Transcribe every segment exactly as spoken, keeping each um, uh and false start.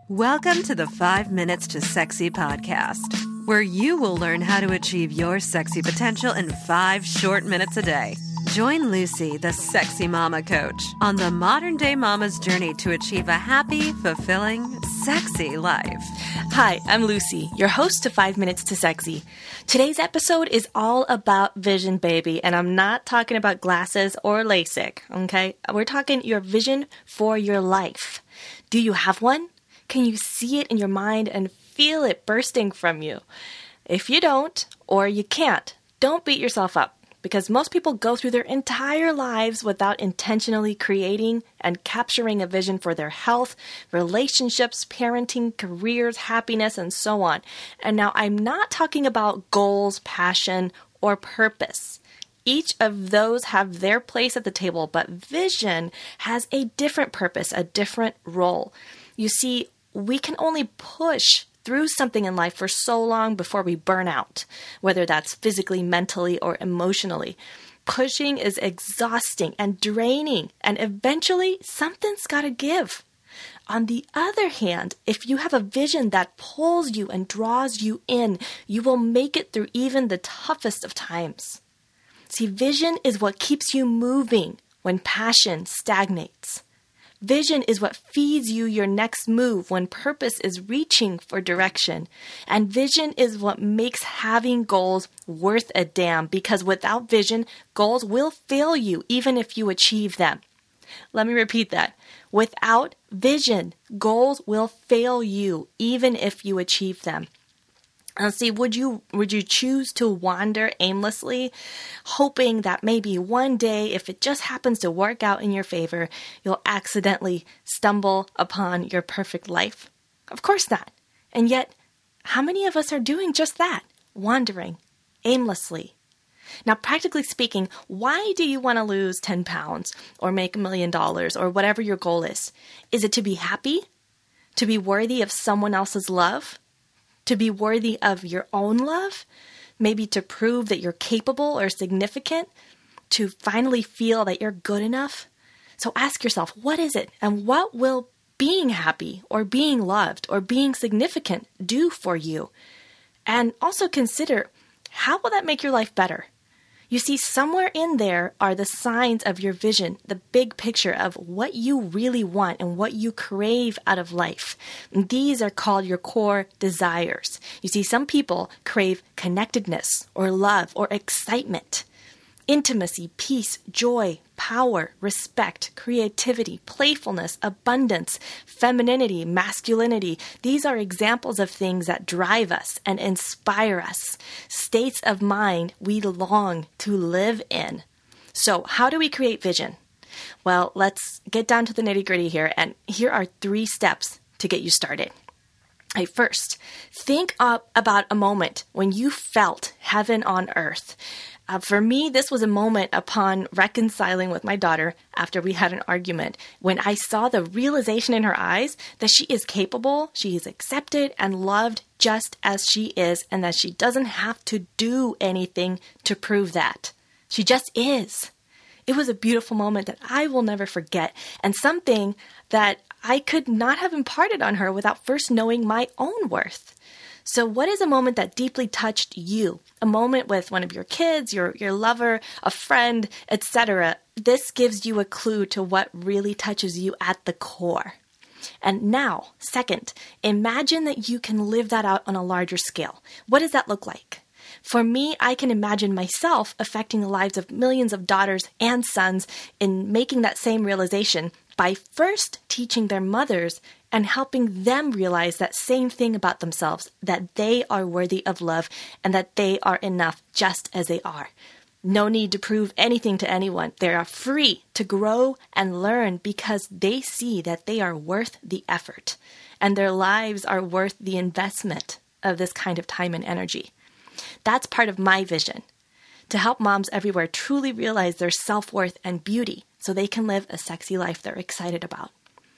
Welcome to the Five Minutes to Sexy podcast, where you will learn how to achieve your sexy potential in five short minutes a day. Join Lucy, the sexy mama coach, on the modern day mama's journey to achieve a happy, fulfilling, sexy life. Hi, I'm Lucy, your host to Five Minutes to Sexy. Today's episode is all about vision, baby, and I'm not talking about glasses or LASIK, okay? We're talking your vision for your life. Do you have one? Can you see it in your mind and feel it bursting from you? If you don't, or you can't, don't beat yourself up, because most people go through their entire lives without intentionally creating and capturing a vision for their health, relationships, parenting, careers, happiness, and so on. And now I'm not talking about goals, passion, or purpose. Each of those have their place at the table, but vision has a different purpose, a different role. You see, we can only push through something in life for so long before we burn out, whether that's physically, mentally, or emotionally. Pushing is exhausting and draining, and eventually something's got to give. On the other hand, if you have a vision that pulls you and draws you in, you will make it through even the toughest of times. See, vision is what keeps you moving when passion stagnates. Vision is what feeds you your next move when purpose is reaching for direction. And vision is what makes having goals worth a damn, because without vision, goals will fail you even if you achieve them. Let me repeat that. Without vision, goals will fail you even if you achieve them. Now, see, would you would you choose to wander aimlessly, hoping that maybe one day, if it just happens to work out in your favor, you'll accidentally stumble upon your perfect life? Of course not. And yet, how many of us are doing just that, wandering aimlessly? Now, practically speaking, why do you want to lose ten pounds or make a million dollars or whatever your goal is? Is it to be happy? To be worthy of someone else's love? To be worthy of your own love? Maybe to prove that you're capable or significant? To finally feel that you're good enough? So ask yourself, what is it? And what will being happy or being loved or being significant do for you? And also consider, how will that make your life better? You see, somewhere in there are the signs of your vision, the big picture of what you really want and what you crave out of life. And these are called your core desires. You see, some people crave connectedness or love or excitement, intimacy, peace, joy, power, respect, creativity, playfulness, abundance, femininity, masculinity. These are examples of things that drive us and inspire us, states of mind we long to live in. So how do we create vision? Well, let's get down to the nitty-gritty here, and here are three steps to get you started. Okay, first, think up about a moment when you felt heaven on earth. Uh, for me, this was a moment upon reconciling with my daughter after we had an argument, when I saw the realization in her eyes that she is capable, she is accepted and loved just as she is, and that she doesn't have to do anything to prove that. She just is. It was a beautiful moment that I will never forget, and something that I could not have imparted on her without first knowing my own worth. So what is a moment that deeply touched you? A moment with one of your kids, your, your lover, a friend, et cetera. This gives you a clue to what really touches you at the core. And now, second, imagine that you can live that out on a larger scale. What does that look like? For me, I can imagine myself affecting the lives of millions of daughters and sons in making that same realization by first teaching their mothers and helping them realize that same thing about themselves, that they are worthy of love and that they are enough just as they are. No need to prove anything to anyone. They are free to grow and learn because they see that they are worth the effort and their lives are worth the investment of this kind of time and energy. That's part of my vision, to help moms everywhere truly realize their self-worth and beauty so they can live a sexy life they're excited about.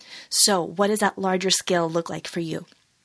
So what does that larger scale look like for you?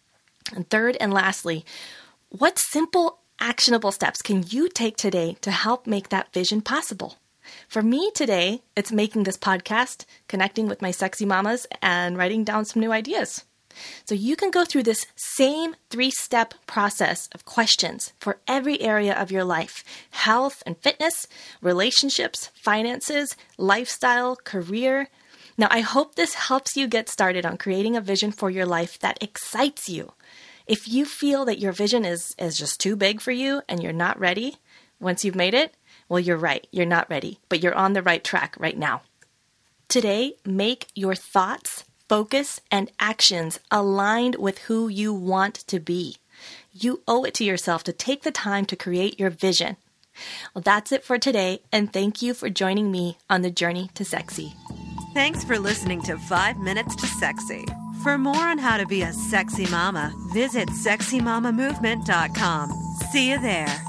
And third and lastly, what simple, actionable steps can you take today to help make that vision possible? For me today, it's making this podcast, connecting with my sexy mamas, and writing down some new ideas. So you can go through this same three-step process of questions for every area of your life: health and fitness, relationships, finances, lifestyle, career. Now, I hope this helps you get started on creating a vision for your life that excites you. If you feel that your vision is, is just too big for you and you're not ready once you've made it, well, you're right. You're not ready, but you're on the right track right now. Today, make your thoughts, focus, and actions aligned with who you want to be. You owe it to yourself to take the time to create your vision. Well, that's it for today, and thank you for joining me on the journey to sexy. Thanks for listening to Five Minutes to Sexy. For more on how to be a sexy mama, visit sexy mama movement dot com. See you there.